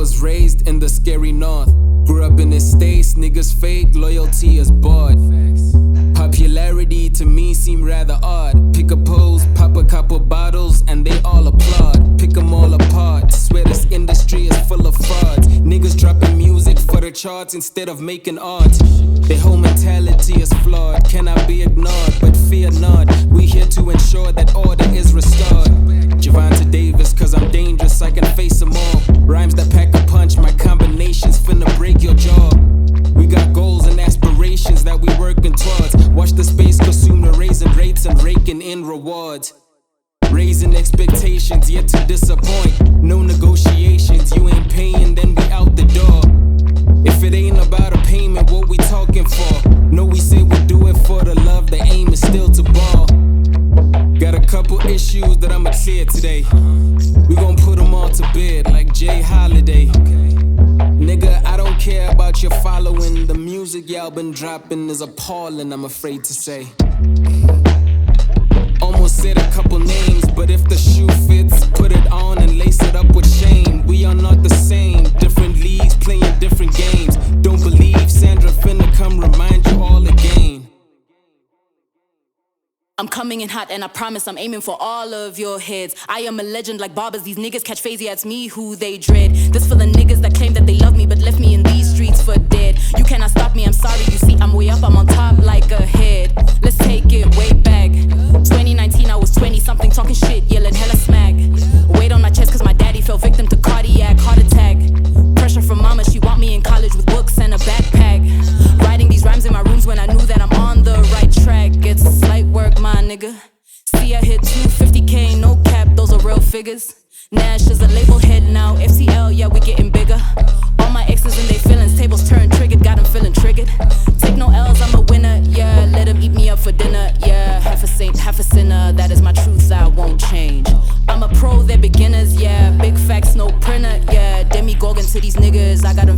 was raised in the scary north. Grew up in the States, niggas fake, loyalty is bought. Popularity to me seemed rather odd. Pick a pose, pop a couple bottles, and they all applaud. Pick them all apart, swear this industry is full of frauds. Niggas dropping music for the charts instead of making art. Their whole mentality is flawed, cannot be ignored, but fear not. We here to ensure that order is restored. Javante Davis, cause I'm dangerous, I can face them all. Rhymes that pack a punch, my combinations finna break your jaw. We got goals and aspirations that we working towards. Watch the space consume the raising rates and raking in rewards. Raising expectations, yet to disappoint. No negotiations, you ain't paying, then we out the door. If it ain't about a payment, what we talking for? No, we say we do it for the love, the aim is still to ball. Got a couple issues that I'ma clear today. We gon' put them all to bed like Jay Holiday. Nigga, I don't care about your following. The music y'all been dropping is appalling, I'm afraid to say. Almost said a couple names, but if the shoe fits, put it on and lace it up with shame. We are not the same, different leagues playing different games. Don't believe Sandra finna come remind you all again. I'm coming in hot and I promise I'm aiming for all of your heads. I am a legend like barbers, these niggas catch phase, yeah, it's me who they dread. This for the niggas that claim that they love me but left me in these streets for dead. You cannot stop me, I'm sorry, you see I'm way up, I'm on top like a head. Let's take it way back. 2019 I was 20 something, talking shit, yelling hella smack. Weight on my chest cause my daddy fell victim to cardiac heart attack. Pressure from mama, she want me in college with books and a backpack. Writing these rhymes in my rooms when I knew that I'm on the right track. It's slight work, my nigga. See, I hit 250K, no cap, those are real figures. Nash is a label head now, FCL, yeah, we getting bigger. All my exes and they feelings, tables turn triggered, got them feeling triggered. Take no L's, I'm a winner, yeah, let them eat me up for dinner, yeah. Half a saint, half a sinner, that is my truth, I won't change. I'm a pro, they're beginners, yeah, big facts, no printer, yeah. Demi-Gorgon to these niggas, I got a